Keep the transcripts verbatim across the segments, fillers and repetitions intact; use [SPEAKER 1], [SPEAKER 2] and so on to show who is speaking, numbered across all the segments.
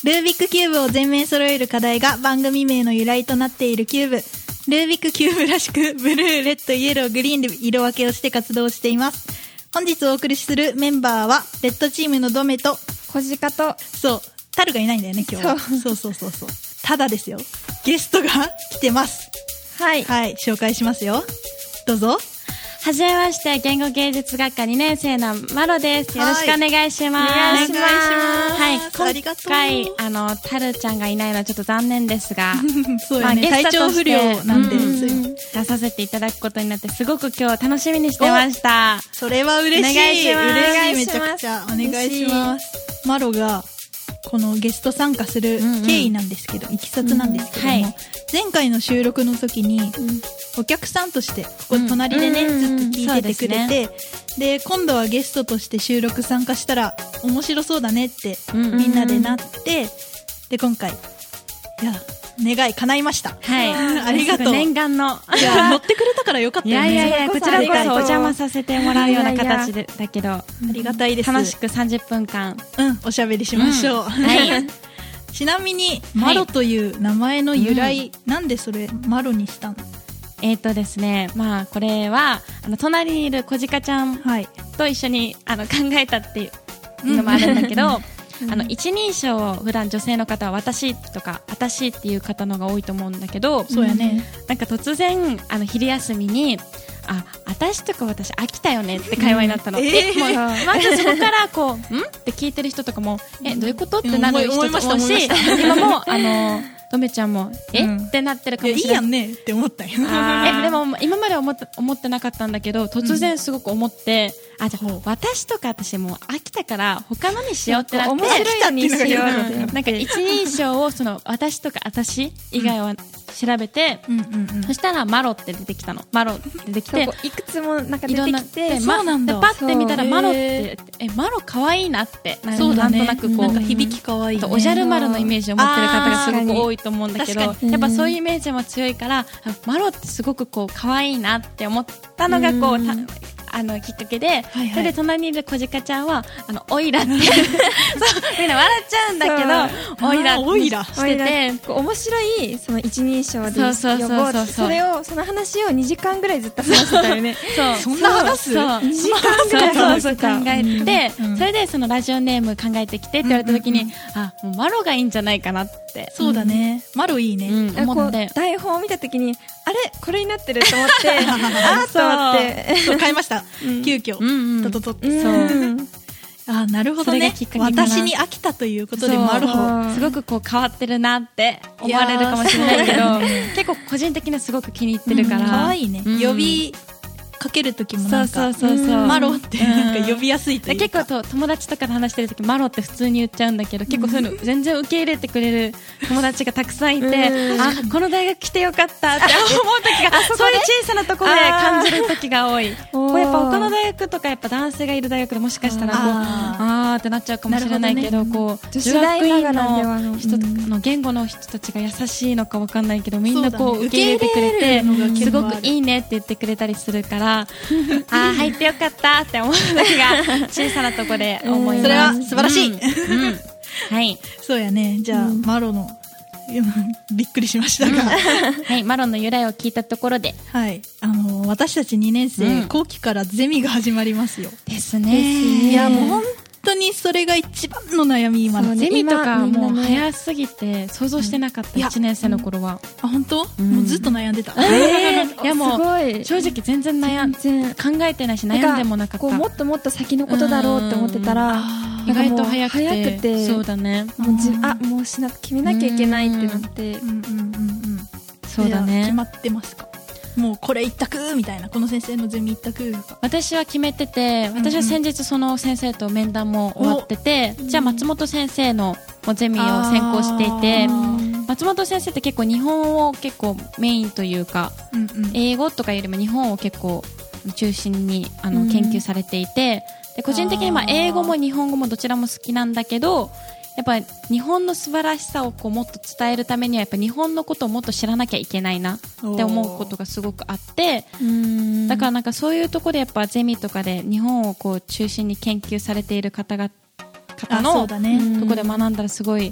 [SPEAKER 1] ルービックキューブを全面揃える課題が番組名の由来となっているキューブ。ルービックキューブらしくブルー、レッド、イエロー、グリーンで色分けをして活動しています。本日お送りするメンバーはレッドチームのドメと
[SPEAKER 2] 小鹿と、
[SPEAKER 1] そうタルがいないんだよね今日は。そうそうそうそうそうただですよ、ゲストが来てます。
[SPEAKER 2] はい
[SPEAKER 1] はい紹介しますよ、どうぞ。
[SPEAKER 3] はじめまして、言語芸術学科にねん生のマロです。よろしくお願いします。
[SPEAKER 1] お願いします。
[SPEAKER 3] はい、
[SPEAKER 1] ありがとう。
[SPEAKER 3] 今回あのタルちゃんがいないのはちょっと残念ですが
[SPEAKER 1] そうやね、まあ、体調不良なんで、うん、
[SPEAKER 3] 出させていただくことになってすごく今日楽しみにしてました。
[SPEAKER 1] それは嬉しい。
[SPEAKER 3] お願いします。
[SPEAKER 1] 嬉しい、めちゃくちゃお願いします。マロがこのゲスト参加する経緯なんですけど、うんうん、いきさつなんですけども、うんはい、前回の収録の時に、うん、お客さんとしてここ隣でね、うん、ずっと聞いててくれて、で、ね、今度はゲストとして収録参加したら面白そうだねってみんなでなって、うんうん、で今回いや願い叶いました。
[SPEAKER 3] はい。
[SPEAKER 1] ありがとう。
[SPEAKER 3] 念願の。
[SPEAKER 1] いや、乗ってくれたからよかったよね。
[SPEAKER 3] いやいやいや、こちらこそお邪魔させてもらうような形で、だけど、あ
[SPEAKER 1] りがたいです。
[SPEAKER 3] 楽しくさんじゅっぷんかん、
[SPEAKER 1] うん、おしゃべりしましょう。うん、はい。ちなみに、マロという名前の由来、はい、なんでそれ、マロにしたの？
[SPEAKER 3] えーとですね、まあ、これは、あの、隣にいる小鹿ちゃんと一緒に、あの、考えたっていうのもあるんだけど、うんあの一人称を普段女性の方は私とか私っていう方のが多いと思うんだけど、
[SPEAKER 1] そうやね、
[SPEAKER 3] なんか突然あの昼休みにあ私とか私飽きたよねって会話になったの、うん、えー、もうまずそこからこうんって聞いてる人とかもえどういうことってなる人とかも多いし、今もあのとめちゃんもえ、うん、ってなってるかもしれない。
[SPEAKER 1] いやいいやんねって思ったよ。
[SPEAKER 3] えでも今まで思った思ってなかったんだけど突然すごく思って、うん、あじゃあ私とか私もう飽きたから他のにしようってなって
[SPEAKER 2] 面白いのにしようって、
[SPEAKER 3] うん、なんか一人称をその私とか私以外は調べて、うんうんうん、そしたらマロって出てきたの。マロって出てきて
[SPEAKER 2] いくつもなんか出てきて、
[SPEAKER 1] そうなんだ。
[SPEAKER 3] でパッて見たらマロってえマロ可愛いなって
[SPEAKER 1] そうだ、ね、
[SPEAKER 3] なんとなくこう、
[SPEAKER 1] なんか響き可愛い、ね、
[SPEAKER 3] おじゃる丸のイメージを持ってる方がすごく多いと思うんだけど、やっぱそういうイメージも強いからマロってすごくこう可愛いなって思ったのがこうあのきっかけで、はいはい、それで隣にいる小鹿ちゃんはあのオイラってそうみんな笑っちゃうんだけどオイラ
[SPEAKER 1] オイラ
[SPEAKER 3] してて
[SPEAKER 2] 面白いその一人称で呼ぼうってそれをその話をにじかんぐらいずっと話してたよね。
[SPEAKER 1] そうそんな話す
[SPEAKER 3] そう
[SPEAKER 1] に
[SPEAKER 3] じかんぐらいそうそう考えて、うん、それでそのラジオネーム考えてきてって言われた時に、うんうんうん、あもうマロがいいんじゃないかなって。
[SPEAKER 1] そうだね、うん、マロいいね、
[SPEAKER 3] うん、思って
[SPEAKER 2] 台本を見た時にあれこれになってると思ってあーと思って
[SPEAKER 1] そう変えました、うん、急遽、うんうん、とととってそう、うん、あなるほどね、私に飽きたということでマロ
[SPEAKER 3] すごくこう変わってるなって思われるかもしれないけど結構個人的にはすごく気に入ってるから、うん、
[SPEAKER 1] 可愛いね、うん、呼びかけるときもなんか
[SPEAKER 3] そうそうそうそう
[SPEAKER 1] マロってなんか呼びやすいというか、
[SPEAKER 3] 結構と友達とかで話してるときマロって普通に言っちゃうんだけど、結構そういうの全然受け入れてくれる友達がたくさんいてあこの大学来てよかったって思うときがそういう小さなところで感じるときが多い。こうやっぱ他の大学とかやっぱ男性がいる大学でもしかしたらこうあーってなっちゃうかもしれないけど、こう女学院の人の言語の人たちが優しいのかわかんないけどみんなこう受け入れてくれてすごくいいねって言ってくれたりするからあー入ってよかったって思う時が小さなところで思います。
[SPEAKER 1] それは素晴らしい、
[SPEAKER 3] うんうん、はい
[SPEAKER 1] そうやね。じゃあ、うん、マロのびっくりしましたが、
[SPEAKER 3] はいマロの由来を聞いたところで、
[SPEAKER 1] はいあのー、私たちにねん生、うん、後期からゼミが始まりますよ。
[SPEAKER 3] ですね。
[SPEAKER 1] いやもう本当にそれが一番の悩み今の
[SPEAKER 3] ゼミとかもう早すぎて想像してなかった、うん、いちねん生の頃は。
[SPEAKER 1] あ本当、うん、もうずっと悩んでた、
[SPEAKER 3] えー、いやもう正直全然悩ん考えてないし悩んでもなかった。
[SPEAKER 2] こうもっともっと先のことだろうって思ってたら
[SPEAKER 3] 意外と早くて、
[SPEAKER 2] 早くて
[SPEAKER 3] そうだね
[SPEAKER 2] もうじあもうしな決めなきゃいけないってなって、うんうんうんうん
[SPEAKER 3] そうだね。
[SPEAKER 1] 決まってますか？もうこれ一択みたいな、この先生のゼミ一択とか。
[SPEAKER 3] 私は決めてて、私は先日その先生と面談も終わってて、うんうん、じゃあ松本先生のゼミを専攻していて、松本先生って結構日本を結構メインというか、うんうん、英語とかよりも日本を結構中心にあの研究されていて、で個人的にまあ英語も日本語もどちらも好きなんだけど、やっぱり日本の素晴らしさをこうもっと伝えるためにはやっぱ日本のことをもっと知らなきゃいけないなって思うことがすごくあって、だからなんかそういうところでやっぱゼミとかで日本をこう中心に研究されている方々方のところで学んだらすごいこ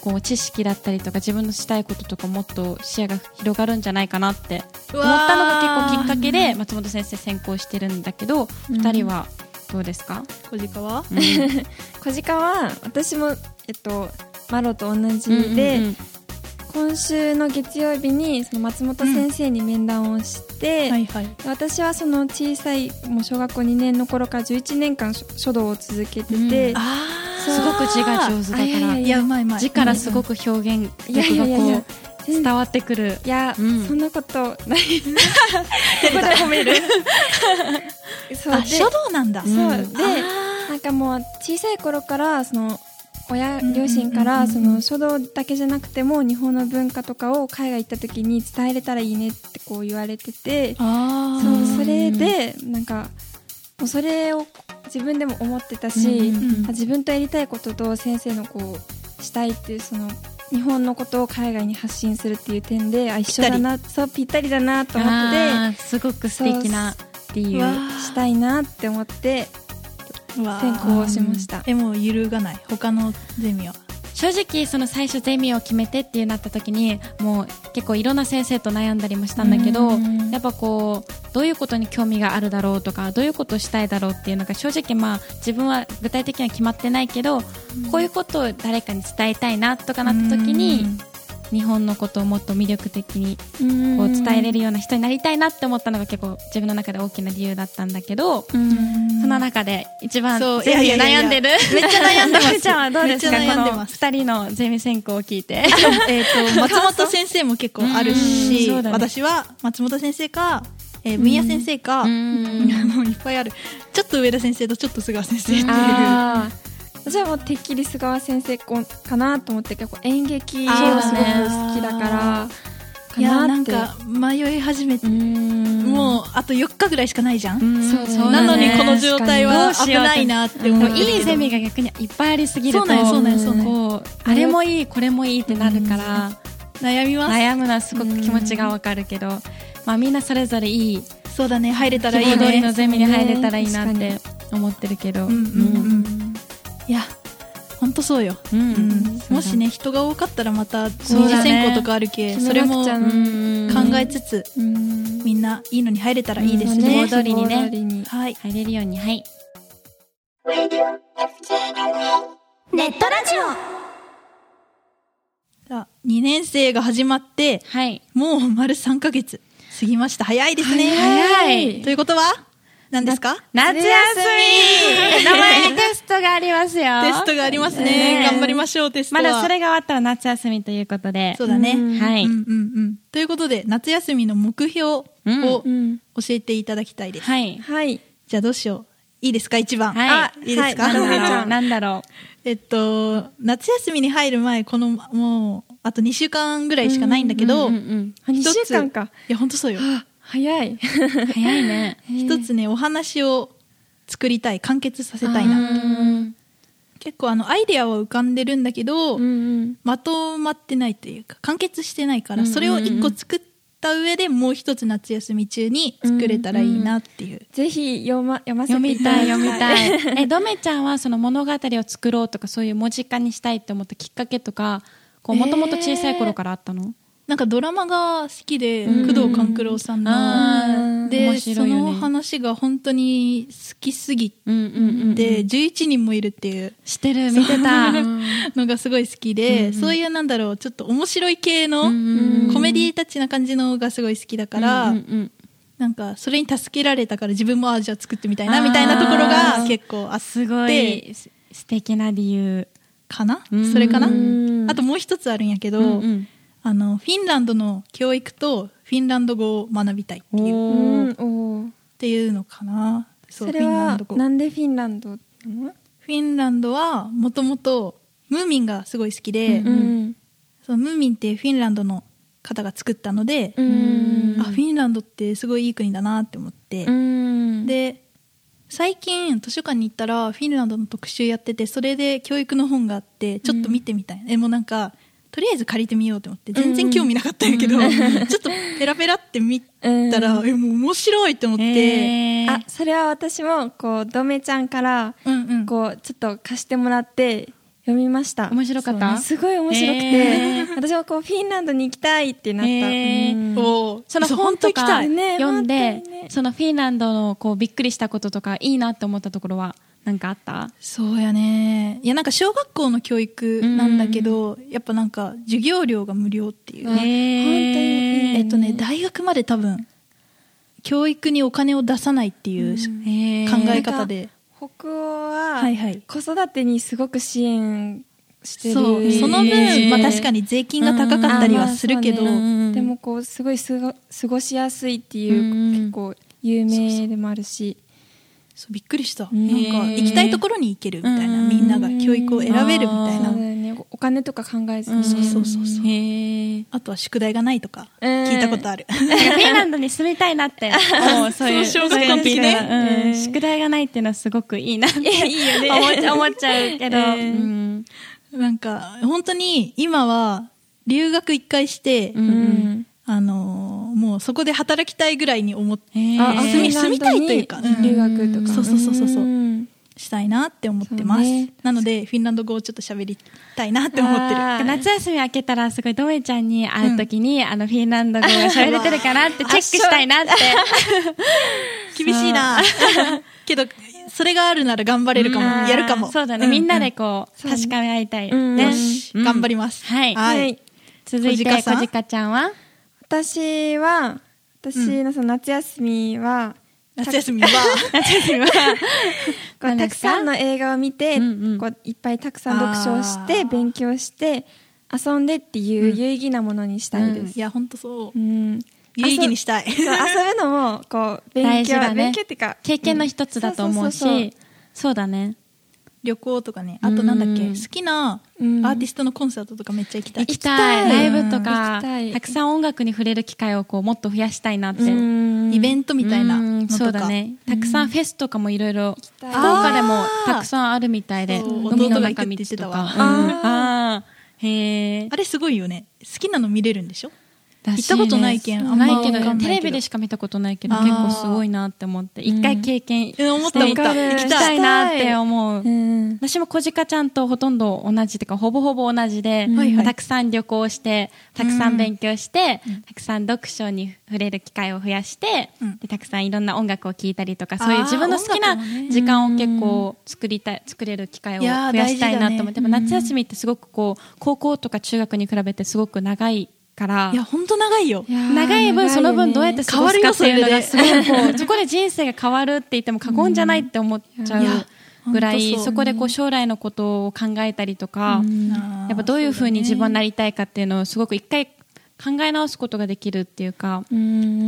[SPEAKER 3] こう知識だったりとか自分のしたいこととかもっと視野が広がるんじゃないかなって思ったのが結構きっかけで松本先生専攻してるんだけど、うん、ふたりはどうですか？
[SPEAKER 1] 小鹿は、
[SPEAKER 2] うん、小鹿は私も、えっと、マロと同じで、うんうんうん、今週の月曜日にその松本先生に面談をして、うんはいはい、私はその小さいもう小学校にねんの頃からじゅういちねんかん書道を続けてて、うん、あ
[SPEAKER 3] すごく字が上手だから、いやいやいやうまいうまい字からすごく表現力がこう伝わってくる。
[SPEAKER 2] いや、うん、そんなことないここで褒める
[SPEAKER 1] そうあ書道なんだ。
[SPEAKER 2] そう、うん、でなんかもう小さい頃からその親両親からその書道だけじゃなくても日本の文化とかを海外行った時に伝えれたらいいねってこう言われてて、あそうそれでなんかもうそれを自分でも思ってたし、うんうんうん、自分とやりたいことと先生のこうしたいっていうその日本のことを海外に発信するっていう点であ一緒だなそうぴったりだなと思って、
[SPEAKER 3] すごく素敵なっていう
[SPEAKER 2] したいなって思って専攻をしました。
[SPEAKER 1] えもう揺るがない他のゼミは。
[SPEAKER 3] 正直その最初ゼミを決めてっていうなった時にもう結構いろんな先生と悩んだりもしたんだけど、やっぱこうどういうことに興味があるだろうとかどういうことをしたいだろうっていうのが正直まあ自分は具体的には決まってないけど、こういうことを誰かに伝えたいなとかなった時に日本のことをもっと魅力的にこう伝えれるような人になりたいなって思ったのが結構自分の中で大きな理由だったんだけど、その中で一番ゼミで悩んでる
[SPEAKER 1] めっちゃ悩んでます
[SPEAKER 3] ちゃんはどうですか？このふたりのゼミ専攻を聞いて
[SPEAKER 1] えと松本先生も結構あるし、ね、私は松本先生か、えー、分野先生か、うんもういっぱいある。ちょっと上田先生とちょっと菅先生っていう。
[SPEAKER 2] 私はもうてっきり菅川先生かなと思って結構演劇がすごく好きだから
[SPEAKER 1] いやなんか迷い始めてもうあとよっかぐらいしかないじゃん。そうそうなのにこの状態は危ないなって思う。
[SPEAKER 3] いいゼミが逆にいっぱいありすぎるとそうなんそうなんそうなんあれもいいこれもいいってなるから
[SPEAKER 1] 悩みます。
[SPEAKER 3] 悩むのはすごく気持ちがわかるけど、まあみんなそれぞれいい
[SPEAKER 1] そうだね入れたらいいね
[SPEAKER 3] 希望通りのゼミに入れたらいいなって思ってるけど、うんうんうん
[SPEAKER 1] いや本当そうよ、うんうん、もしね人が多かったらまた二次選考とかあるけ そ,、ね、それも考えつつみんないいのに入れたらいいですね。
[SPEAKER 3] 希望通りにね、
[SPEAKER 1] はい、
[SPEAKER 3] 入れるように。はい
[SPEAKER 1] ネットラジオさあにねん生が始まって、はい、もう丸さんかげつ過ぎました。早いですね。
[SPEAKER 3] 早い
[SPEAKER 1] ということは何ですか？
[SPEAKER 3] 夏休み名前にテストがありますよ。
[SPEAKER 1] テストがありますね、頑張りましょう。テストは
[SPEAKER 3] まだそれが終わったら夏休みということで。
[SPEAKER 1] そうだね、
[SPEAKER 3] はい、
[SPEAKER 1] うんうんうん、ということで夏休みの目標を教えていただきたいです、
[SPEAKER 3] はい、
[SPEAKER 1] はい、じゃあどうしよう。いいですか？一番、
[SPEAKER 3] はい、
[SPEAKER 1] あいいですか？
[SPEAKER 3] はい、なんだろう
[SPEAKER 1] えっと夏休みに入る前このもうあとにしゅうかんぐらいしかないんだけど、うんうんうん、
[SPEAKER 2] にしゅうかんか。
[SPEAKER 1] いや本当そうよ。
[SPEAKER 2] 早い
[SPEAKER 3] 早いね。
[SPEAKER 1] 一つねお話を作りたい完結させたいな。結構あのアイデアは浮かんでるんだけど、うんうん、まとまってないというか完結してないから、それを一個作った上でもう一つ夏休み中に作れたらいいなっていう、うんうん、
[SPEAKER 2] ぜひ読ま、読ませていただきたい。
[SPEAKER 3] 読みたい読みたいえどめちゃんはその物語を作ろうとかそういう文字化にしたいって思ったきっかけとかもともと小さい頃からあったの？
[SPEAKER 1] なんかドラマが好きで、うん、工藤官九郎さんので、ね、その話が本当に好きすぎて、うんうんうんうん、じゅういちにんもいるっていう
[SPEAKER 3] 知ってる見てた
[SPEAKER 1] のがすごい好きで、うんうん、そういうなんだろうちょっと面白い系の、うんうん、コメディタッチな感じのがすごい好きだから、うんうんうん、なんかそれに助けられたから自分もあじゃあ作ってみたいなみたいなところが結構あって
[SPEAKER 3] すごい素敵な理由
[SPEAKER 1] かな、それかな。あともう一つあるんやけど、うんうんあのフィンランドの教育とフィンランド語を学びたいっていう、うん、っていうのかな。
[SPEAKER 2] そうそれはなんでフィンランドなの？
[SPEAKER 1] フィンランドはもともとムーミンがすごい好きで、うんうん、そのムーミンってフィンランドの方が作ったので、うん、あフィンランドってすごいいい国だなって思って、うん、で最近図書館に行ったらフィンランドの特集やっててそれで教育の本があってちょっと見てみたい、うん、えもうなんかとりあえず借りてみようと思って全然興味なかったんやけど、うん、ちょっとペラペラって見たら、うん、えもう面白いと思って、
[SPEAKER 2] えー、あそれは私もこうどめちゃんから、うんうん、こうちょっと貸してもらって読みました。
[SPEAKER 3] 面白かった？
[SPEAKER 2] すごい面白くて、えー、私はこうフィンランドに行きたいってなった。
[SPEAKER 3] えー、
[SPEAKER 2] うん、
[SPEAKER 3] おその本とか読んで、ね、そのフィンランドのこうびっくりしたこととかいいなって思ったところはなんかあった？
[SPEAKER 1] そうやね。いやなんか小学校の教育なんだけど、うん、やっぱなんか授業料が無料っていう。
[SPEAKER 2] えー、本当に、
[SPEAKER 1] えっとね大学まで多分教育にお金を出さないっていう考え方で。
[SPEAKER 2] 北欧は子育てにすごく支援してる、
[SPEAKER 1] そう、その分、まあ、確かに税金が高かったりはするけど、
[SPEAKER 2] まあね、でもこうすごいすご過ごしやすいっていう結構有名でもあるし、
[SPEAKER 1] そうびっくりした。なんか行きたいところに行けるみたいな、みんなが教育を選べるみたいな。
[SPEAKER 2] そうだよね、お金とか考えずに、
[SPEAKER 1] そうそうそうそう。へあとは宿題がないとか聞いたことある。
[SPEAKER 3] フィンランドに住みたいなってもうそういう
[SPEAKER 1] 小学校の時ね、
[SPEAKER 3] 宿題がないっていうのはすごくいいなっていいよね思っちゃうけど、
[SPEAKER 1] なんか本当に今は留学一回して、あのもうそこで働きたいぐらいに思って住み住みたいというか、
[SPEAKER 2] 留学とか、
[SPEAKER 1] そうそうそうそうそうしたいなって思ってます。なのでフィンランド語をちょっと喋りたいなって思ってる。
[SPEAKER 3] 夏休み明けたらすごいドメちゃんに会うときに、うん、あのフィンランド語が喋れてるかなってチェックしたいなって
[SPEAKER 1] 厳しいなけどそれがあるなら頑張れるかも、やるかも。
[SPEAKER 3] そうだね、うん、みんなでこう、うん、確かめ合いたい、
[SPEAKER 1] うん、よし、うん、頑張ります。
[SPEAKER 3] はい、はい、続いて小鹿ちゃんは？
[SPEAKER 2] 私は私のその夏休みは、
[SPEAKER 1] うん、夏休みは
[SPEAKER 2] 夏休みはこうたくさんの映画を見て、うんうん、こういっぱいたくさん読書をして勉強して遊んでっていう有意義なものにしたいです。
[SPEAKER 1] うんうん、いや本当そう、うん、有意義にしたい。
[SPEAKER 2] そう遊ぶのもこう勉強、ね、勉強っていうか
[SPEAKER 3] 経験の一つだと思うし、そうそうそうそう、そうだね。
[SPEAKER 1] 旅行とかね、あとなんだっけ、うん、好きなアーティストのコンサートとかめっちゃ行きたい。
[SPEAKER 3] 行きたい。ライブとか、たくさん音楽に触れる機会をこうもっと増やしたいなって。
[SPEAKER 1] イベントみたいなのとか。
[SPEAKER 3] そうだね。たくさんフェスとかもいろいろ、福岡でもたくさんあるみたいで、飲みの中道とか。あへー。
[SPEAKER 1] あれすごいよね。好きなの見れるんでしょ？行ったことないけん、
[SPEAKER 3] あんまないけど、テレビでしか見たことないけど、結構すごいなって思って、一回経験して
[SPEAKER 1] 思った思った。
[SPEAKER 3] 行きたいなって思う。私も小鹿ちゃんとほとんど同じというか、ほぼほぼ同じで、たくさん旅行して、たくさん勉強して、たくさん読書に触れる機会を増やして、でたくさんいろんな音楽を聴いたりとか、そういう自分の好きな時間を結構作りたい、作れる機会を増やしたいなと思って、夏休みってすごくこう、高校とか中学に比べてすごく長いから、
[SPEAKER 1] いや本当長いよ。
[SPEAKER 3] 長い分その分どうやって過ごすかっていうのがすごいこうそこで人生が変わるって言っても過言じゃないって思っちゃうぐらい、うん、そ, そこでこう将来のことを考えたりとか、うん、やっぱどういう風に自分になりたいかっていうのをすごく一回考え直すことができるっていうか、うん、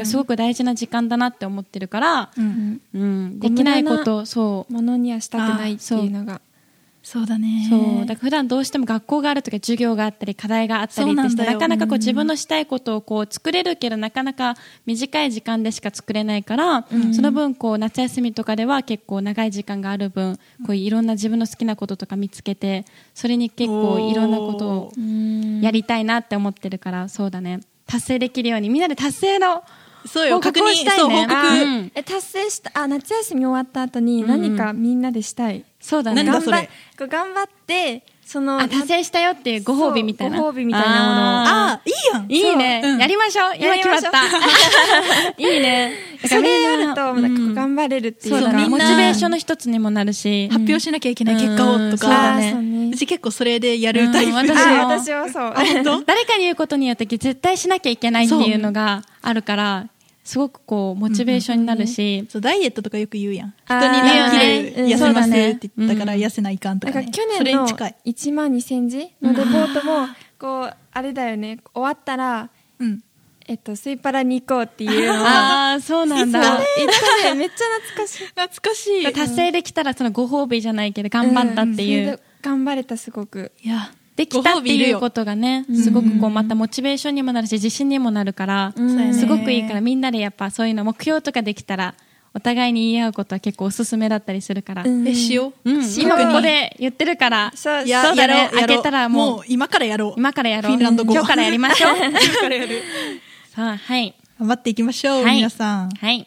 [SPEAKER 3] すごく大事な時間だなって思ってるから、うんうん、できないことそう
[SPEAKER 2] ものにはしたくないっていうのが。
[SPEAKER 1] そうだね。
[SPEAKER 3] そうだから普段どうしても学校があるとか授業があったり課題があったりってしてなかなかこう自分のしたいことをこう作れるけどなかなか短い時間でしか作れないから、うん、その分こう夏休みとかでは結構長い時間がある分こういろんな自分の好きなこととか見つけてそれに結構いろんなことをやりたいなって思ってるからそうだね達成できるようにみんなで達成の
[SPEAKER 1] そうよ確認したいね。報告、
[SPEAKER 2] うん、え達成したあ夏休み終わった後に何かみんなでしたい、うん、
[SPEAKER 3] そうだね。
[SPEAKER 1] 何だそれ
[SPEAKER 2] 頑張ってその
[SPEAKER 3] あ達成したよっていうご褒美みたいな
[SPEAKER 2] ご褒美みたいなものを
[SPEAKER 1] ああいいやん
[SPEAKER 3] いいね、うん、やりましょう今決まったいいね
[SPEAKER 2] それやるとなんか頑張れるっていうか、
[SPEAKER 3] うん、そうモチベーションの一つにもなるし
[SPEAKER 1] 発表しなきゃいけない結果をとか、うん、そうだね、うち結構それでやるタイプ、うん、
[SPEAKER 2] 私も私はそう
[SPEAKER 3] 本当誰かに言うことによって絶対しなきゃいけないっていうのがあるからすごくこうモチベーションになるし、
[SPEAKER 1] うんうん、そうダイエットとかよく言うやん人に何キロ痩せますって言ったから痩せないかんとかね、
[SPEAKER 2] うん、去年のいちまんにせんじのレポートもこうあれだよね終わったら、うんえっと、スイパラに行こうっていうのを
[SPEAKER 3] ああそうなんだ
[SPEAKER 2] 言ったねめっちゃ懐かしい
[SPEAKER 1] 懐かしい
[SPEAKER 3] 達成できたらそのご褒美じゃないけど頑張ったっていう、うん、
[SPEAKER 2] 頑張れたすごく
[SPEAKER 3] いやできたっていうことがねすごくこうまたモチベーションにもなるし自信にもなるからすごくいいからみんなでやっぱそういうの目標とかできたらお互いに言い合うことは結構おすすめだったりするから、
[SPEAKER 1] うん、えしよう、うん、
[SPEAKER 3] 今ここで言ってるから
[SPEAKER 1] そういやそうだね
[SPEAKER 3] 開けたらもう、
[SPEAKER 1] もう今からやろう
[SPEAKER 3] 今からやろう
[SPEAKER 1] フィンランド語
[SPEAKER 3] 今日からやりましょう
[SPEAKER 1] 今からやる
[SPEAKER 3] さあはい
[SPEAKER 1] 頑張っていきましょう、
[SPEAKER 3] はい、
[SPEAKER 1] 皆さん
[SPEAKER 3] はい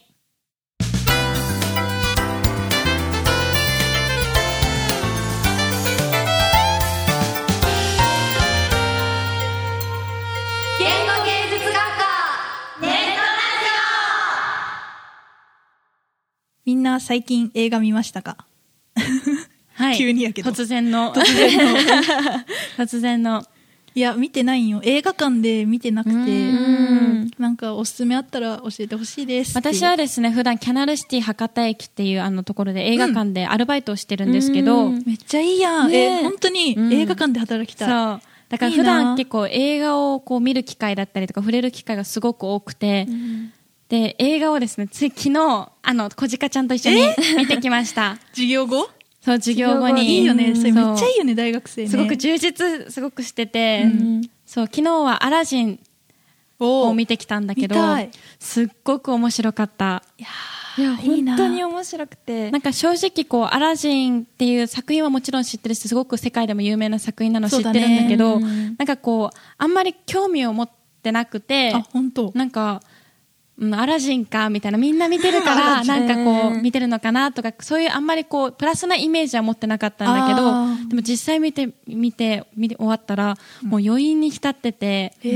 [SPEAKER 1] な最近映画見ましたか？
[SPEAKER 3] はい、
[SPEAKER 1] 急にやけど
[SPEAKER 3] 突然の
[SPEAKER 1] 突然の
[SPEAKER 3] 突然の
[SPEAKER 1] いや見てないんよ、映画館で見てなくて、
[SPEAKER 3] うん
[SPEAKER 1] なんかおすすめあったら教えてほしいです。
[SPEAKER 3] 私はですね、普段キャナルシティ博多駅っていうあのところで映画館でアルバイトをしてるんですけど、うん、
[SPEAKER 1] めっちゃいいやん、
[SPEAKER 3] ね、
[SPEAKER 1] え本当に映画館で働きたい、うん、
[SPEAKER 3] そうだから普段結構映画をこう見る機会だったりとか触れる機会がすごく多くて、うん、で映画をですねつい昨日あの小鹿ちゃんと一緒に見てきました
[SPEAKER 1] 授業後
[SPEAKER 3] そう授業後に
[SPEAKER 1] いいよね、それめっちゃいいよね、大学生ね
[SPEAKER 3] すごく充実すごくしてて、うん、そう昨日はアラジンを見てきたんだけどすっごく面白かった。
[SPEAKER 2] いやいや本当に面白くて、
[SPEAKER 3] なんか正直こうアラジンっていう作品はもちろん知ってるしすごく世界でも有名な作品なの知ってるんだけど、ね、なんかこうあんまり興味を持ってなくて、
[SPEAKER 1] あ本当なんか
[SPEAKER 3] うん、アラジンかみたいなみんな見てるからなんかこう見てるのかなとかそういうあんまりこうプラスなイメージは持ってなかったんだけど、でも実際見て見て見て終わったらもう余韻に浸ってて、うん、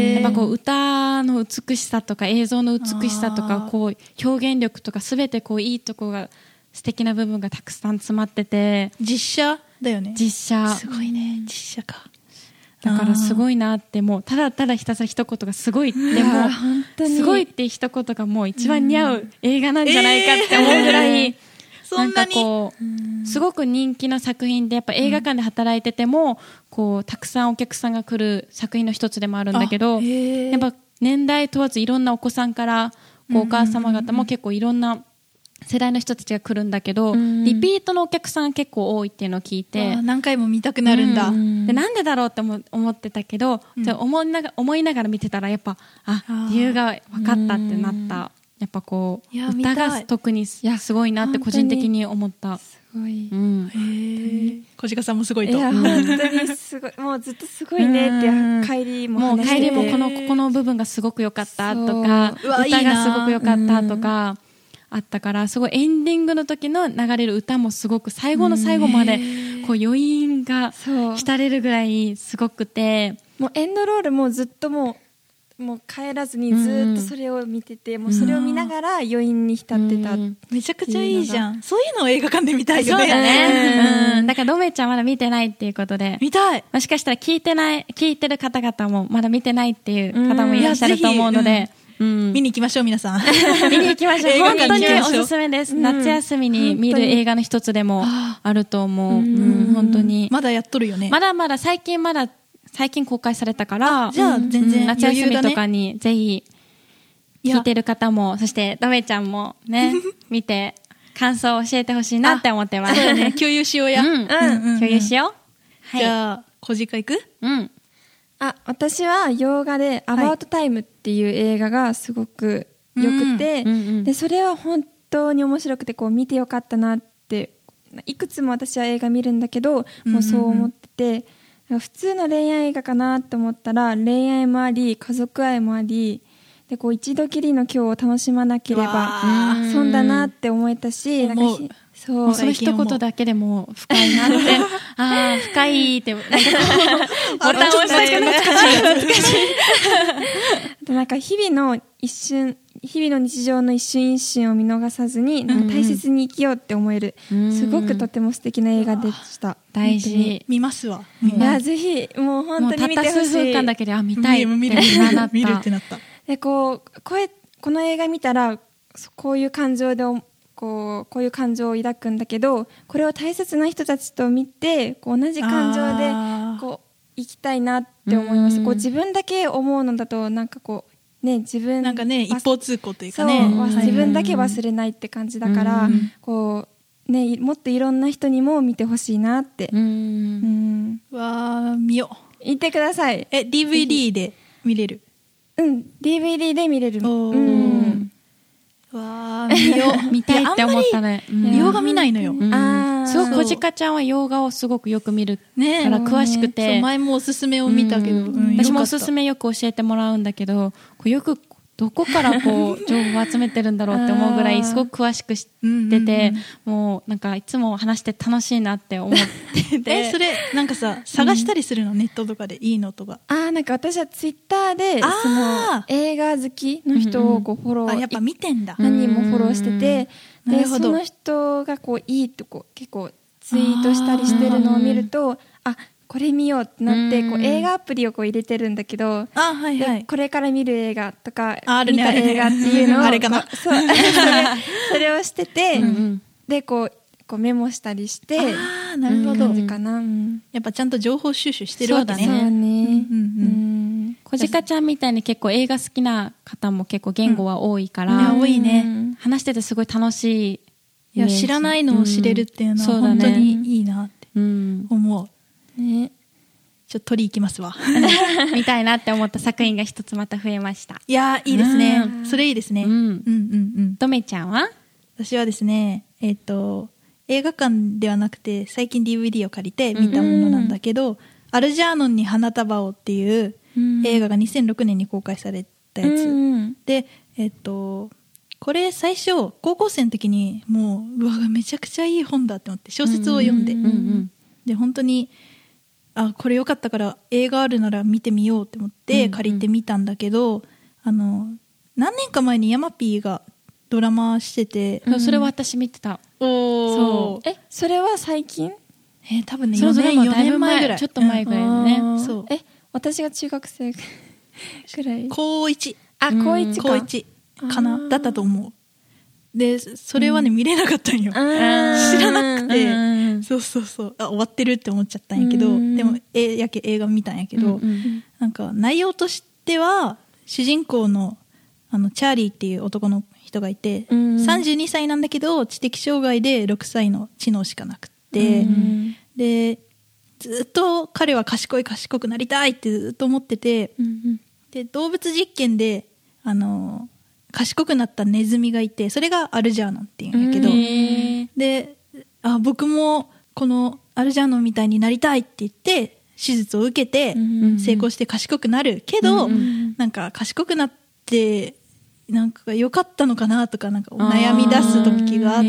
[SPEAKER 3] やっぱこう歌の美しさとか映像の美しさとかこう表現力とか全てこういいとこが素敵な部分がたくさん詰まってて、
[SPEAKER 1] 実写だよね、
[SPEAKER 3] 実写
[SPEAKER 1] すごいね、実写か。
[SPEAKER 3] だからすごいなってもうただただひたすら一言がすごいでもすごいって一言がもう一番似合う映画なんじゃないかって思うぐらい、えー、なんかこうすごく人気の作品でやっぱ映画館で働いててもこうたくさんお客さんが来る作品の一つでもあるんだけど、やっぱ年代問わずいろんなお子さんからこうお母様方も結構いろんな世代の人たちが来るんだけど、うん、リピートのお客さん結構多いっていうのを聞いて、
[SPEAKER 1] 何回も見たくなるんだ、
[SPEAKER 3] うん、でなんでだろうって思ってたけど、うん、思いながら思いながら見てたらやっぱあ理由が分かったってなった。やっぱこう歌が特にすごいなって個人的に思った。
[SPEAKER 2] すごい、
[SPEAKER 3] うん、
[SPEAKER 1] へ小鹿さんもすごいと。
[SPEAKER 2] いや本当にすごい、もうずっとすごいねって帰りも
[SPEAKER 3] もう帰りもこのここの部分がすごく良かったとか歌がすごく良かったとかあったから、すごいエンディングの時の流れる歌もすごく最後の最後までこう余韻が浸れるぐらいすごくて、
[SPEAKER 2] もうエンドロールもずっともうもう帰らずにずっとそれを見てて、うん、もうそれを見ながら余韻に浸ってた、うん、
[SPEAKER 1] めちゃくちゃいいじゃん。そういうのを映画館で見たいよね。
[SPEAKER 3] そうだね、うん、だからロメちゃんまだ見てないっていうことで
[SPEAKER 1] 見たい。
[SPEAKER 3] もしかしたら聞いてない聞いてる方々もまだ見てないっていう方もいらっしゃると思うので、
[SPEAKER 1] うん、見に行きましょう皆さん
[SPEAKER 3] 見に行きましょう本当におすすめです、うん、夏休みに見る映画の一つでもあると思う、うんうん、本当に
[SPEAKER 1] まだやっとるよね。
[SPEAKER 3] まだまだ最近まだ最近公開されたから、
[SPEAKER 1] じゃあ全然
[SPEAKER 3] 夏休みとかにぜひ聞いてる方もそしてロメちゃんもね見て感想を教えてほしいなって思ってます。
[SPEAKER 1] そうだね、共有しようや、うん
[SPEAKER 3] うんうん、共有しよう、
[SPEAKER 1] はい、じゃあ小鹿行く？
[SPEAKER 3] うん
[SPEAKER 2] あ、私は洋画でアバウトタイムっていう映画がすごく良くて、うんうんうん、でそれは本当に面白くてこう見てよかったなって、いくつも私は映画見るんだけど、うんうん、もうそう思ってて、普通の恋愛映画かなと思ったら恋愛もあり家族愛もありでこう一度きりの今日を楽しまなければ損だなって思えたし、なんかひ
[SPEAKER 3] そうその一言だけでも深いなってああ深いってなんかこうボタンを押して懐かしい懐かし
[SPEAKER 2] いなんか日々の一瞬日々の日常の一瞬一瞬を見逃さずになんか大切に生きようって思える、うんうん、すごくとても素敵な映画でした。
[SPEAKER 3] 大事。
[SPEAKER 1] 見ますわ。
[SPEAKER 2] いやぜひもう本当に見てほしい。
[SPEAKER 3] たった数分間だけであ見たいって
[SPEAKER 1] 見る見る見るってなった。
[SPEAKER 2] でこうこれこの映画見たらこういう感情でこうこういう感情を抱くんだけど、これを大切な人たちと見てこう同じ感情でこう生きたいなって思います。こう自分だけ思うのだとなんかこうね自分
[SPEAKER 1] なんかね一方通行というかね、
[SPEAKER 2] そう自分だけ忘れないって感じだから、こうねもっといろんな人にも見てほしいなって。うん、
[SPEAKER 1] うん、わー見よう。
[SPEAKER 2] 言ってください。
[SPEAKER 1] え ディーブイディー で見れる？
[SPEAKER 2] うん ディーブイディー で見れる。うん。
[SPEAKER 1] わー見よう
[SPEAKER 3] 見たいって思ったね。
[SPEAKER 1] 洋画見ないのよ。
[SPEAKER 3] うん、あすごく小鹿ちゃんは洋画をすごくよく見るから詳しくて、
[SPEAKER 1] ね、前もおすすめを見たけど、うん、
[SPEAKER 3] 私もおすすめよく教えてもらうんだけど、こうよくどこからこう情報を集めてるんだろうって思うぐらいすごく詳しく知ってて、もうなんかいつも話して楽しいなって思ってて
[SPEAKER 1] えそれなんかさ探したりするの、うん、ネットとかでいいのとか。
[SPEAKER 2] あなんか私はツイッターでその映画好きの人をこうフォロー、
[SPEAKER 1] うんうん、あやっぱ見てんだ。
[SPEAKER 2] 何人もフォローしてて、 でその人がこういいとこう結構ツイートしたりしてるのを見ると、あこれ見ようってなってこう映画アプリをこう入れてるんだけど、
[SPEAKER 1] あ、はいはい、
[SPEAKER 2] これから見る映画とか
[SPEAKER 1] あるね、
[SPEAKER 2] 見た映画っていうのを
[SPEAKER 1] あれかな
[SPEAKER 2] そうそれそれをしてて、うんうん、でこうこうメモしたりして、
[SPEAKER 1] あーなるほど、
[SPEAKER 2] 感じかな、うん、
[SPEAKER 1] やっぱちゃんと情報収集してるわけね。
[SPEAKER 2] そうだね、うんうんうん、
[SPEAKER 3] 小鹿ちゃんみたいに結構映画好きな方も結構言語は多いから、
[SPEAKER 1] うん、多いね。
[SPEAKER 3] 話しててすごい楽しい。
[SPEAKER 1] いや知らないのを知れるっていうのは本当にいいなって思う、ね、ちょっと取り行きますわ
[SPEAKER 3] 見たいなって思った作品が一つまた増えました。
[SPEAKER 1] いやいいですね、うん、それいいですね、うん、うんうんうん
[SPEAKER 3] とめちゃんは？
[SPEAKER 1] 私はですねえっと映画館ではなくて最近 ディーブイディー を借りて見たものなんだけど、うん、アルジャーノンに花束をっていう映画がにせんろくねんに公開されたやつ、うん、でえっとこれ最初高校生の時にもううわめちゃくちゃいい本だって思って小説を読んで、うんうんうん、で本当にあこれ良かったから映画あるなら見てみようって思って借りてみたんだけど、うんうん、あの何年か前にヤマピーがドラマしてて、
[SPEAKER 3] うん、それは私見てた。
[SPEAKER 2] おそうえそれは最近？
[SPEAKER 1] えー、多分ねよねんよねんまえぐらい
[SPEAKER 3] ちょっと前ぐらいだね、
[SPEAKER 1] うん、そう
[SPEAKER 2] え私が中学生ぐらい
[SPEAKER 1] 高いち
[SPEAKER 2] あ高いちか
[SPEAKER 1] 高いちかなだったと思う。でそれはね、うん、見れなかったんよ。知らなくてそうそうそうあ終わってるって思っちゃったんやけど、でもえやけ映画見たんやけど、うんうん、なんか内容としては主人公のあのチャーリーっていう男の人がいて、うん、さんじゅうにさいなんだけど知的障害でろくさいの知能しかなくって、うん、でずっと彼は賢い賢くなりたいってずっと思ってて、うんうん、で動物実験であの賢くなったネズミがいてそれがアルジャーノンっていうんやけど、であ僕もこのアルジャーノンみたいになりたいって言って手術を受けて成功して賢くなるけど、うんうん、なんか賢くなってなんか良かったのかなとかなんか悩み出す時があって、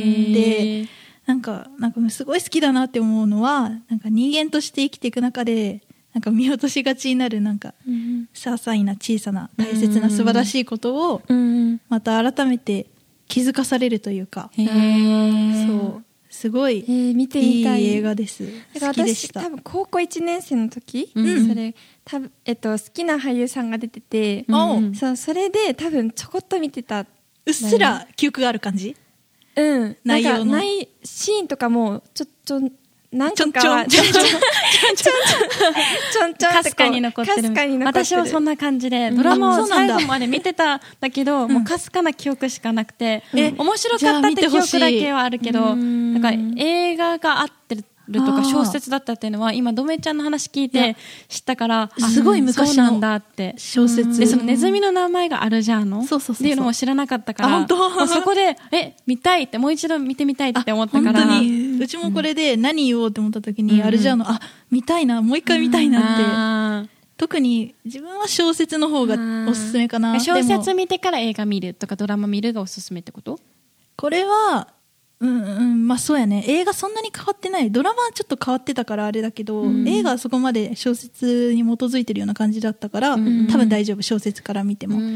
[SPEAKER 1] なんかなんかすごい好きだなって思うのはなんか人間として生きていく中でなんか見落としがちになるなんか、うん、些細な小さな大切な素晴らしいことをまた改めて気づかされるというか、へそうすごい見てみたいいい映画です。好きでした。
[SPEAKER 2] 私多分高校いちねん生の時、うん、それ多分、えっと、好きな俳優さんが出てて、うん、そうそれで多分ちょこっと見てた。
[SPEAKER 1] うっすら記憶がある感じ？
[SPEAKER 2] うん、内容のなんかないシーンとかもちょっと何個かはちょんちょんちょんちょんちょんちょん
[SPEAKER 3] かすかに残ってる。私はそんな感じでドラマを最後まで見てたんだけど、もうかすかな記憶しかなくて、面白かったって記憶だけはあるけど、なんか映画が合ってるとか小説だったっていうのは今ドメちゃんの話聞いて知ったから、
[SPEAKER 1] すごい昔の
[SPEAKER 3] なんだって
[SPEAKER 1] 小説
[SPEAKER 3] で、そのネズミの名前がアルジャーノンっていうのも知らなかったから、そこでえ見たいってもう一度見てみたいって思ったから、
[SPEAKER 1] 本当にうちもこれで何言おうって思った時に、うん、アルジャーノンあ見たいなもう一回見たいなって、特に自分は小説の方がおすすめかな。
[SPEAKER 3] 小説見てから映画見るとかドラマ見るがおすすめってこと？
[SPEAKER 1] これはうんうんまあそうやね。映画そんなに変わってない。ドラマはちょっと変わってたからあれだけど、うん、映画はそこまで小説に基づいてるような感じだったから、うん、多分大丈夫。小説から見ても、うん、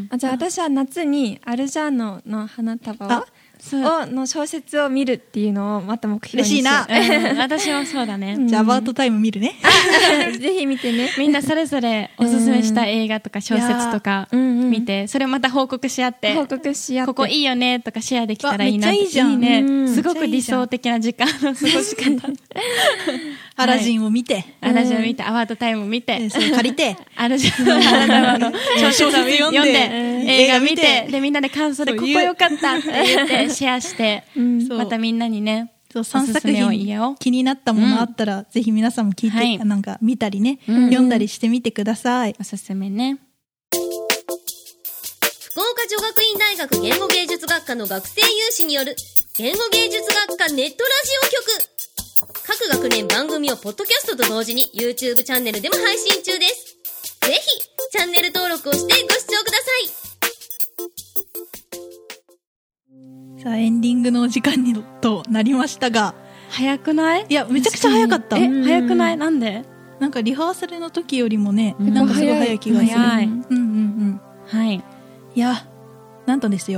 [SPEAKER 2] あじゃあ私は夏にアルジャーノンの花束ををの小説を見るっていうのをまた目標にしよう。
[SPEAKER 1] 嬉しいな、
[SPEAKER 3] うん、私もそうだね、
[SPEAKER 1] うん、じゃあアバウトタイム見るね
[SPEAKER 2] ぜひ見てね。
[SPEAKER 3] みんなそれぞれおすすめした映画とか小説とか見て、それをまた報告し合って
[SPEAKER 2] 報告し合って
[SPEAKER 3] ここいいよねとかシェアできたらいいなって。
[SPEAKER 1] めっちゃいいじゃん、
[SPEAKER 3] いいね、うん、すごく理想的な時間の過ごし方
[SPEAKER 1] アラジンを見て、
[SPEAKER 3] はい、アラジンを見てアバウトタイムを見て、
[SPEAKER 1] それ借りて
[SPEAKER 3] アラジンの小説を読んで映画見て、でみんなで感想でここ良かったって言ってシェアしてうん、またみんなにね
[SPEAKER 1] そうさんさく品気になったものあったら、うん、ぜひ皆さんも聞いて、はい、なんか見たりね、うん、読んだりしてみてください。
[SPEAKER 3] おすすめね。
[SPEAKER 4] 福岡女学院大学言語芸術学科の学生有志による言語芸術学科ネットラジオ局、各学年番組をポッドキャストと同時に YouTube チャンネルでも配信中です。ぜひチャンネル登録をしてご視聴ください。
[SPEAKER 1] さあエンディングのお時間にとなりましたが、
[SPEAKER 3] 早くない？
[SPEAKER 1] いやめちゃくちゃ早かった。
[SPEAKER 3] え早くない？なんで？
[SPEAKER 1] なんかリハーサルの時よりもね、うん、なんかすごい早い気がする。
[SPEAKER 3] 早い。
[SPEAKER 1] うんうんうん。
[SPEAKER 3] はい。
[SPEAKER 1] いやなんとですよ、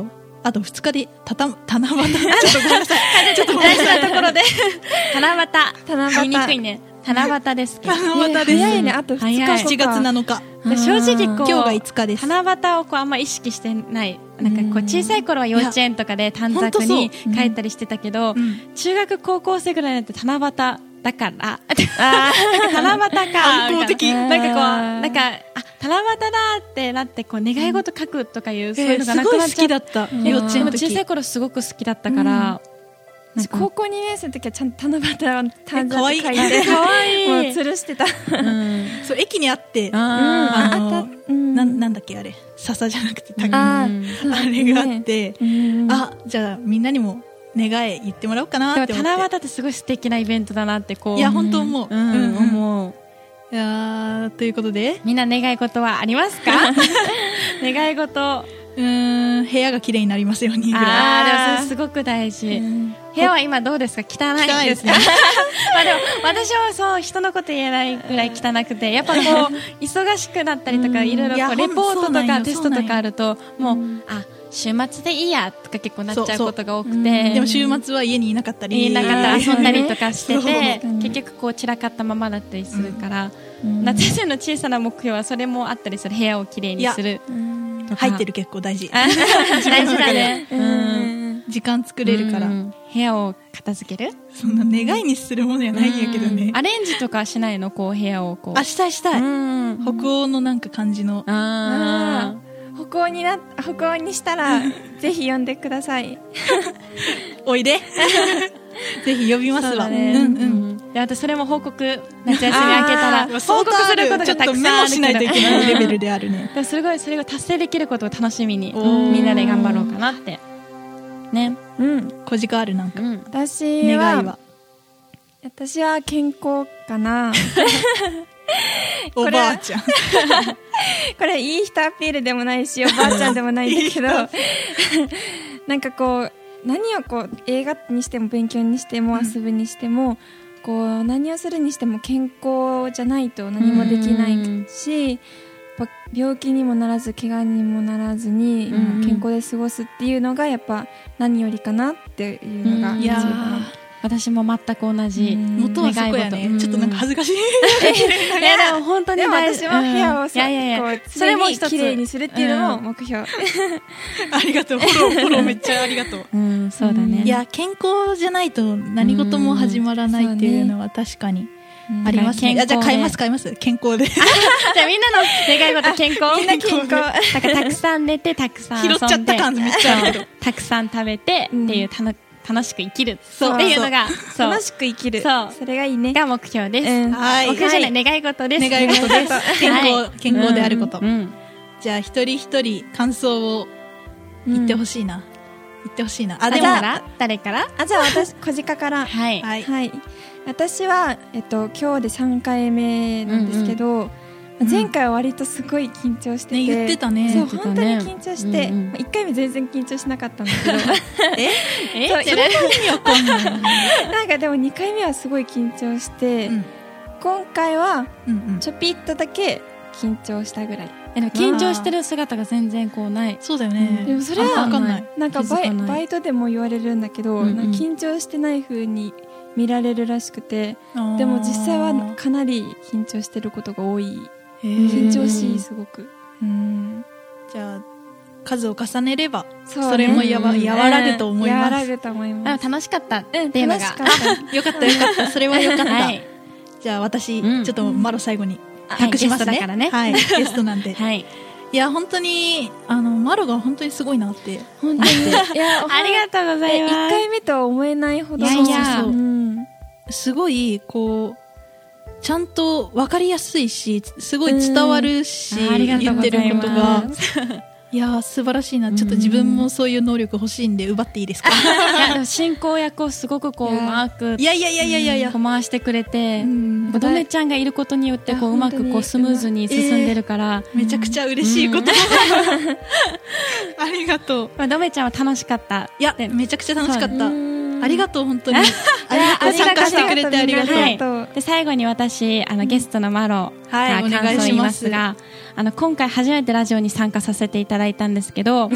[SPEAKER 1] あとふつかでたた七夕ちょっとごめんなさいちょっとごめんなさい
[SPEAKER 3] 大事なところで七夕
[SPEAKER 2] 七夕
[SPEAKER 3] 言いにくいね。七夕ですけど。
[SPEAKER 1] 七夕です。
[SPEAKER 2] 早いね、あとふつか
[SPEAKER 3] 早い
[SPEAKER 1] しちがつなのか。
[SPEAKER 3] で正直こう
[SPEAKER 1] 今日がいつかです。
[SPEAKER 3] 七夕をこうあんま意識してない。なんかこう小さい頃は幼稚園とかで短冊
[SPEAKER 1] い
[SPEAKER 3] に
[SPEAKER 1] や本
[SPEAKER 3] 書いたりしてたけど、
[SPEAKER 1] うん
[SPEAKER 3] 中学高校生ぐらいになって七夕だからあなんか七夕か
[SPEAKER 1] 反抗的
[SPEAKER 3] みたいななんかこう
[SPEAKER 2] あー
[SPEAKER 3] なんかあ七夕だってなってこう願い事書くとかいう、そういうのが
[SPEAKER 1] すごい好
[SPEAKER 3] なくなっちゃっ
[SPEAKER 1] きだった。
[SPEAKER 3] でも
[SPEAKER 1] 幼稚園の時。
[SPEAKER 3] 小さい頃すごく好きだったから、なんか
[SPEAKER 2] 高校にねん生の時はちゃんと七夕を短冊
[SPEAKER 1] かわいい
[SPEAKER 2] 書いて
[SPEAKER 3] かわいい
[SPEAKER 2] もう吊るしてた。
[SPEAKER 3] うん
[SPEAKER 1] そう駅にあって、
[SPEAKER 3] あ
[SPEAKER 1] あの
[SPEAKER 2] あったうん
[SPEAKER 1] なんなんだっけあれ笹じゃなくて竹
[SPEAKER 2] あ
[SPEAKER 3] うん
[SPEAKER 2] ー
[SPEAKER 1] あれがあって、
[SPEAKER 2] うん
[SPEAKER 1] あじゃあみんなにも願い言ってもらおうかな
[SPEAKER 3] でも
[SPEAKER 1] って思って。
[SPEAKER 3] 七夕ってすごい素敵なイベントだなってこう
[SPEAKER 1] いや本当思う。
[SPEAKER 3] うん
[SPEAKER 1] うんうん
[SPEAKER 3] 思う。
[SPEAKER 1] いやーということで、
[SPEAKER 3] みんな願い事はありますか願い事
[SPEAKER 1] うーん部屋が綺麗になりますようにぐらい。
[SPEAKER 3] あーでもそれすごく大事、
[SPEAKER 2] うん
[SPEAKER 3] 部屋は今どうですか？汚いでか？
[SPEAKER 1] 汚いですすね
[SPEAKER 3] まあでも私はそう人のこと言えないぐらい汚くて、やっぱこう忙しくなったりとか
[SPEAKER 2] うん
[SPEAKER 3] いろいろ
[SPEAKER 1] いや
[SPEAKER 3] こうレポート
[SPEAKER 1] そうなんよ
[SPEAKER 3] とかテストとかあるともう、
[SPEAKER 2] うん
[SPEAKER 3] あ週末でいいやとか結構なっちゃうことが多くて、
[SPEAKER 2] そうそう
[SPEAKER 1] でも週末は家にいなかったり。
[SPEAKER 3] いいなかったり遊んだりとかして
[SPEAKER 1] そう
[SPEAKER 3] て、
[SPEAKER 2] うん
[SPEAKER 3] 結局こう散らかったままだったりするから、
[SPEAKER 2] うん
[SPEAKER 3] 夏先生の小さな目標はそれもあったりする。部屋をきれいにする
[SPEAKER 2] うん
[SPEAKER 3] とか
[SPEAKER 1] 入ってる結構大事。
[SPEAKER 3] あ大事だね、
[SPEAKER 2] う
[SPEAKER 3] うん
[SPEAKER 2] ん
[SPEAKER 1] 時間作れるから、
[SPEAKER 3] うん部屋を片付ける、
[SPEAKER 1] そんな願いにするものやないんやけどね。
[SPEAKER 3] アレンジとかしないの？こう部屋をこう
[SPEAKER 1] あしたいしたい。
[SPEAKER 3] うん
[SPEAKER 1] 北欧のなんか感じの。
[SPEAKER 3] あ
[SPEAKER 2] 北欧にな北欧にしたらぜひ呼んでください。
[SPEAKER 1] おいで。ぜひ呼びますわ。
[SPEAKER 3] そうだね、
[SPEAKER 1] うんうん。
[SPEAKER 3] うんで私それも報告夏休み明けたら
[SPEAKER 1] あー
[SPEAKER 3] 報告すること
[SPEAKER 1] ちょっと
[SPEAKER 3] がたく
[SPEAKER 1] メモしない
[SPEAKER 3] さんあるけど
[SPEAKER 1] といけないレベルであるね。
[SPEAKER 3] でもすごいそれが達成できることを楽しみに
[SPEAKER 1] おー
[SPEAKER 3] みんなで頑張ろうかなってね、
[SPEAKER 2] うん。
[SPEAKER 1] 小鹿あるなんか。
[SPEAKER 3] うん、
[SPEAKER 2] 私
[SPEAKER 1] 願い
[SPEAKER 2] は
[SPEAKER 1] は。
[SPEAKER 2] 私は健康かな。
[SPEAKER 1] おばあちゃん。
[SPEAKER 2] これいい人アピールでもないしおばあちゃんでもないんだけどなんかこう何をこう映画にしても勉強にしても遊ぶにしても、こう何をするにしても健康じゃないと何もできないし、やっぱ病気にもならず怪我にもならずに、
[SPEAKER 3] うん
[SPEAKER 2] 健康で過ごすっていうのがやっぱ何よりかなっていうのが
[SPEAKER 3] うん
[SPEAKER 1] いや
[SPEAKER 2] 一番
[SPEAKER 3] 私も全く同じ、
[SPEAKER 2] うん
[SPEAKER 1] 元はそこやね
[SPEAKER 3] 願い。事
[SPEAKER 1] ちょっとなんか恥ずかしい。
[SPEAKER 3] いやでも本当に
[SPEAKER 2] でも
[SPEAKER 3] 大事
[SPEAKER 2] 私は部屋を
[SPEAKER 3] うん
[SPEAKER 2] さ、
[SPEAKER 3] いやいやいや
[SPEAKER 2] こう
[SPEAKER 3] それも一つ
[SPEAKER 2] 綺麗にするっていうのも目標、
[SPEAKER 1] ありがとう。フォロー、フォローめっちゃありがとう。
[SPEAKER 3] うんそうだね、
[SPEAKER 1] いや、健康じゃないと何事も始まらないっていうのは確かにありますね。
[SPEAKER 3] 健康で
[SPEAKER 1] あじゃあ変えます変えます。健康で。
[SPEAKER 3] じゃあみんなの願い事健康
[SPEAKER 2] みんな健康
[SPEAKER 3] だからたくさん寝てたくさん遊んで
[SPEAKER 1] 拾っちゃった感めっちゃあるけど。
[SPEAKER 3] たくさん食べてっていうたの楽しく生きる
[SPEAKER 2] そう
[SPEAKER 3] っていうのがそう
[SPEAKER 2] 楽しく生きる
[SPEAKER 3] そう
[SPEAKER 2] それがいいね
[SPEAKER 3] が目標です、
[SPEAKER 2] うん
[SPEAKER 1] はい。
[SPEAKER 3] 目標じゃない、願い事です
[SPEAKER 1] 願い事です。健
[SPEAKER 3] は
[SPEAKER 1] 康、健康であること
[SPEAKER 3] うん。うん
[SPEAKER 1] じゃあ一人一人感想を言ってほしいな。言ってほしいな。あ、でも、
[SPEAKER 3] 誰から誰から
[SPEAKER 2] あじゃあ私小鹿から
[SPEAKER 3] はい、
[SPEAKER 1] はい。
[SPEAKER 2] はい私は、えっと、今日でさんかいめなんですけど、
[SPEAKER 1] ん
[SPEAKER 2] 前回は割とすごい緊張してて、
[SPEAKER 1] ね言ってたね
[SPEAKER 2] そう
[SPEAKER 3] 言ってたね
[SPEAKER 2] 本当に緊張して、
[SPEAKER 3] うんうん
[SPEAKER 2] まあいっかいめ全然緊張しなかったんだけど
[SPEAKER 1] え
[SPEAKER 3] え
[SPEAKER 2] そう
[SPEAKER 1] それが意味わかんない。
[SPEAKER 2] なんかでもにかいめはすごい緊張して、
[SPEAKER 1] うん
[SPEAKER 2] 今回は
[SPEAKER 1] うんうん。
[SPEAKER 2] ちょぴっとだけ緊張したぐらい
[SPEAKER 3] えでも緊張してる姿が全然こうない
[SPEAKER 1] そうだよね。
[SPEAKER 2] でもそれは
[SPEAKER 1] あわかんない。
[SPEAKER 2] なんかバイ
[SPEAKER 3] 気づかない
[SPEAKER 2] バイトでも言われるんだけど、
[SPEAKER 3] うんうん
[SPEAKER 2] なんか緊張してない風に見られるらしくて、でも実際はかなり緊張してることが多い。緊
[SPEAKER 1] 緊
[SPEAKER 2] 張しいすごく。うん。
[SPEAKER 1] じゃあ、数を重ねれば、
[SPEAKER 2] そうね
[SPEAKER 1] それもやわ
[SPEAKER 3] うん
[SPEAKER 1] 和らぐと思い
[SPEAKER 2] 和
[SPEAKER 1] ます。
[SPEAKER 2] らぐと思い
[SPEAKER 3] で
[SPEAKER 2] ます。
[SPEAKER 3] も楽しかったって
[SPEAKER 2] うん
[SPEAKER 3] いうのが、
[SPEAKER 2] 楽しかった。
[SPEAKER 1] よかったよかった。それはよかった。
[SPEAKER 3] はい、
[SPEAKER 1] じゃあ私、
[SPEAKER 3] うん
[SPEAKER 1] ちょっとマロ最後に
[SPEAKER 3] はい
[SPEAKER 1] 託しますね。
[SPEAKER 3] ゲストだからね
[SPEAKER 1] はい、ゲストなんで。
[SPEAKER 3] はい、
[SPEAKER 1] いや、本当に、あの、マロが本当にすごいなって。
[SPEAKER 2] 本当に。いや、
[SPEAKER 3] ありがとうござい
[SPEAKER 2] え、
[SPEAKER 3] ます
[SPEAKER 2] 一回目とは思えないほど。
[SPEAKER 3] いやいや
[SPEAKER 1] そうそうそう
[SPEAKER 2] うん。
[SPEAKER 1] すごい、こう、ちゃんと分かりやすいし、すごい伝わるし、
[SPEAKER 3] うんありがと
[SPEAKER 1] 言って
[SPEAKER 3] うござい
[SPEAKER 1] ることが
[SPEAKER 3] ま。
[SPEAKER 1] いやー、素晴らしいな。ちょっと自分もそういう能力欲しいんで、奪っていいですか？
[SPEAKER 3] いやでも進行役をすごくこう
[SPEAKER 2] いうや
[SPEAKER 3] まく
[SPEAKER 1] いやいやいやいやいやいや
[SPEAKER 3] こ。う回してくれて、
[SPEAKER 1] うん
[SPEAKER 3] ドメちゃんがいることによってこう
[SPEAKER 2] いうや
[SPEAKER 3] うまく
[SPEAKER 2] 本当に
[SPEAKER 3] こうスムーズに進んでるから、
[SPEAKER 1] めちゃくちゃ嬉しいこと。ありがとう。
[SPEAKER 3] まあ、ドメちゃんは楽しかった
[SPEAKER 1] いや、
[SPEAKER 3] で
[SPEAKER 1] めちゃくちゃ楽しかった。あり
[SPEAKER 2] が
[SPEAKER 1] がとう、本当に。ありがとう、参加してくれてありがとう。
[SPEAKER 3] はい
[SPEAKER 2] と
[SPEAKER 3] で最後に私あのゲストのマロ
[SPEAKER 1] はい
[SPEAKER 3] が感想を言いますが、あの今回初めてラジオに参加させていただいたんですけど、
[SPEAKER 1] うん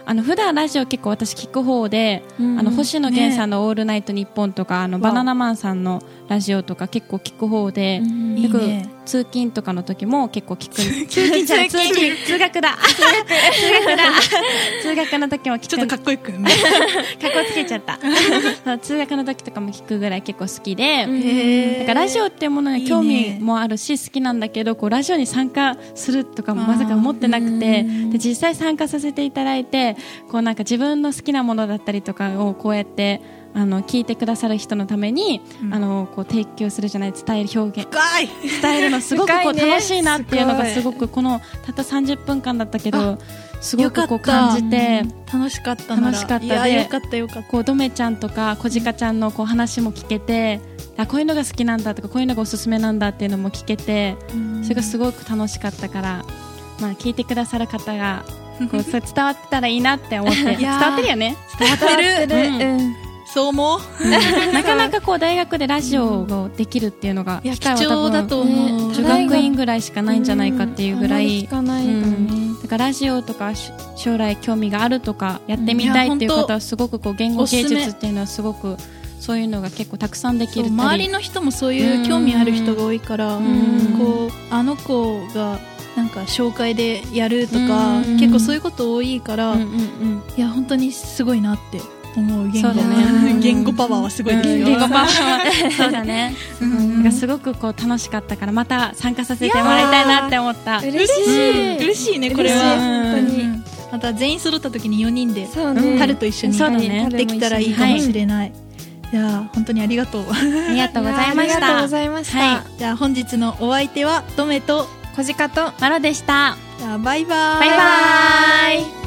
[SPEAKER 3] あの普段ラジオ結構私聞く方で、うん、あの星野源さんのオールナイトニッポンとか、ね、あのバナナマンさんのラジオとか結構聞く方で、うん、よくいい、ね、通勤とかの時も結構聞く通勤じゃない通勤通学だ通学通学だ通学の時も聞く。
[SPEAKER 1] ちょっとかっこよくね
[SPEAKER 3] かっこつけちゃった通学の時とかも聞くぐらい結構好きで、だからラジオっていうものに興味もあるし好きなんだけど、こうラジオに参加するとかもまさか思ってなくて、で実際参加させていただいて、こうなんか自分の好きなものだったりとかをこうやってあの聞いてくださる人のために、うん、あのこう提供するじゃない、伝える表現伝えるのすごくこう楽しいなっていうのがすごくこのたったさんじゅっぷんかんだったけどすごくこう感じて、
[SPEAKER 1] 楽しかったなら
[SPEAKER 3] 楽しかったで、
[SPEAKER 1] いやよかったよかった。
[SPEAKER 3] こうドメちゃんとか小鹿ちゃんのこう話も聞けて、あこういうのが好きなんだとかこういうのがおすすめなんだっていうのも聞けて、それがすごく楽しかったから、まあ、聞いてくださる方がこうそれ伝わってたらいいなって思って伝わってるよね、
[SPEAKER 1] 伝わってる、
[SPEAKER 2] うんうん、
[SPEAKER 1] そう思う、
[SPEAKER 3] うん、なかなかこう大学でラジオができるっていうのが、
[SPEAKER 1] うん、貴重だと思う、
[SPEAKER 3] 受学院ぐらいしかないんじゃないかっていうぐらい、
[SPEAKER 2] うん、聞かないからね、うん、
[SPEAKER 3] だからラジオとか将来興味があるとかやってみたいっていう方はすごくこう言語芸術っていうのはすごくそういうのが結構たくさんできる。
[SPEAKER 1] 周りの人もそういう興味ある人が多いから、こうあの子がなんか紹介でやるとか結構そういうこと多いから、うんうんうん、いや本当にすごいなって思う。言語、
[SPEAKER 3] そうだね、
[SPEAKER 1] 言語パワーはすごいですよ、
[SPEAKER 3] うん、言語パワーはそうだね、うん、がすごくこう楽しかったからまた参加させてもらいたいなって思った。
[SPEAKER 1] 嬉しい、うん、嬉しいねこれは、
[SPEAKER 2] 本当に、うん、
[SPEAKER 1] また全員揃った時によにんで
[SPEAKER 2] ね、
[SPEAKER 1] タルと一緒に、ね、できたらいいかもしれない、はい、いや本当にありがとう
[SPEAKER 3] ありがとうございました。
[SPEAKER 2] ありがとうございました、はい、
[SPEAKER 1] じゃあ本日のお相手はトメと
[SPEAKER 2] 小鹿と
[SPEAKER 3] マロでした。
[SPEAKER 1] じゃあバイバーイ。
[SPEAKER 3] バイバーイ。